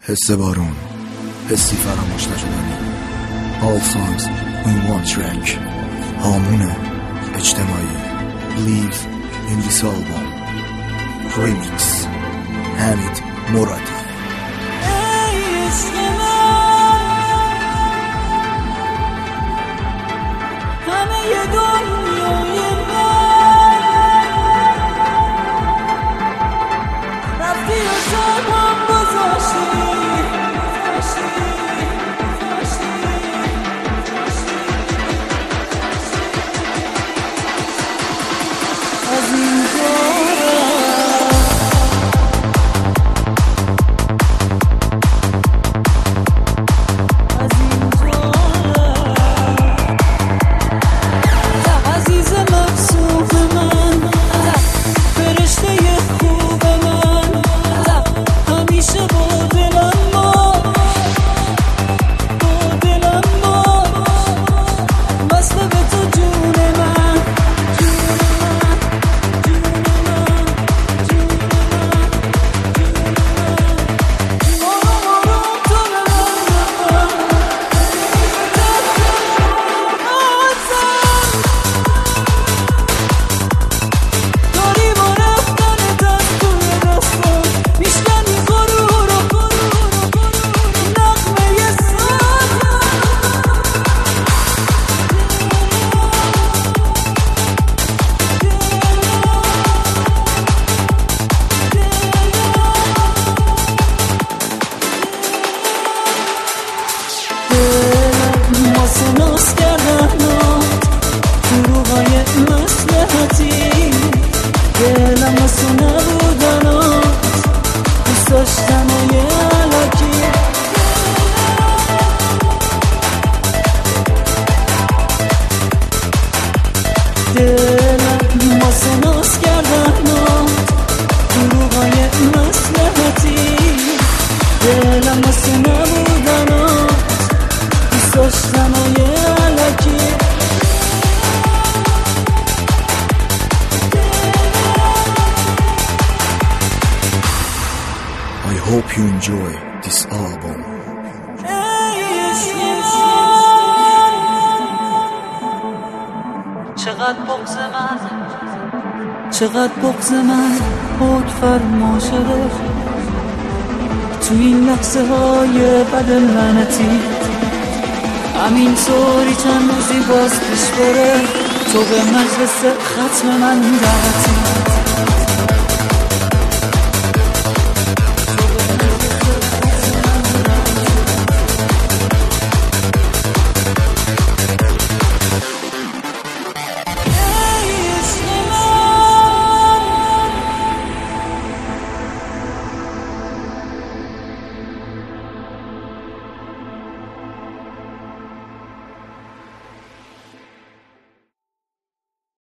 حس بارون، حسی فراموش نشدنی. All songs in one track. هامون اجتماعی. Live in this album. Remix حمید مرادی. I hope you enjoy this album. چقدر بغض من حک فرما شده تو این لحظه های بد لعنتی، همین طوری چند روزی باز پیش بره تو به مجلس ختم من دعوتی.